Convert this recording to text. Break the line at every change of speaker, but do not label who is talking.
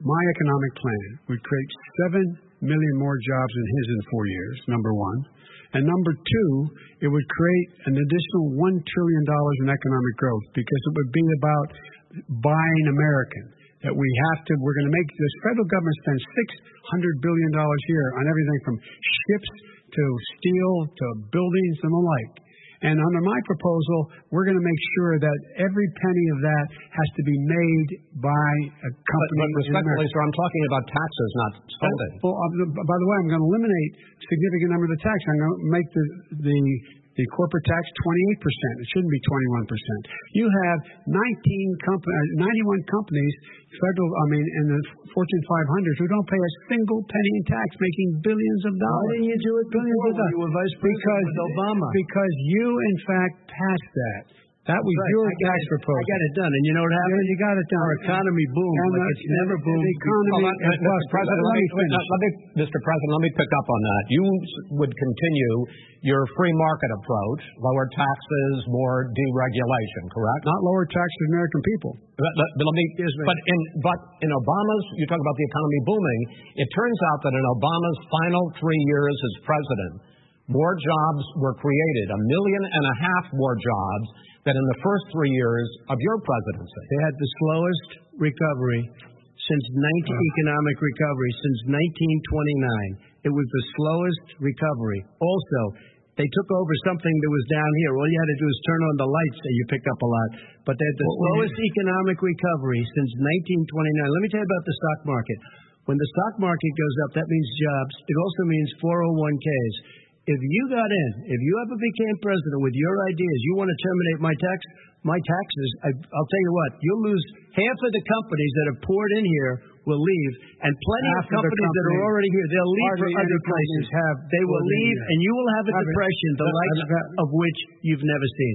my economic plan would create 7 million more jobs than his in 4 years, number one. And number two, it would create an additional $1 trillion in economic growth because it would be about buying American. That we're going to make this federal government spend $600 billion a year on everything from ships to steel to buildings and the like. And under my proposal, we're going to make sure that every penny of that has to be made by a company.
But respectfully, sir, I'm talking about taxes, not spending.
Well, by the way, I'm going to eliminate a significant number of the tax. I'm going to make the corporate tax 28%. It shouldn't be 21%. You have 91 companies, in the Fortune 500 who don't pay a single penny in tax, making billions of dollars.
Why didn't you do it before when you were vice president with Obama?
Because you, in fact, passed that. That was your tax proposal.
I got it done. And you know what happened?
You got it done.
Our economy boomed like it's never boomed.
Mr. President, let me pick up on that. You would continue your free market approach, lower taxes, more deregulation, correct?
Not lower taxes for American people.
But in Obama's, you talk about the economy booming, it turns out that in Obama's final 3 years as president, more jobs were created, 1.5 million more jobs than in the first 3 years of your presidency.
They had the slowest recovery economic recovery since 1929. It was the slowest recovery. Also, they took over something that was down here. All you had to do is turn on the lights and you picked up a lot. But they had the slowest economic recovery since 1929. Let me tell you about the stock market. When the stock market goes up, that means jobs. It also means 401ks. If you got in, if you ever became president with your ideas, you want to terminate my taxes, I'll tell you what, you'll lose half of the companies that have poured in here will leave, and plenty of companies that are already here, they'll leave for other places. They will leave, and you will have a depression, the likes of which you've never seen.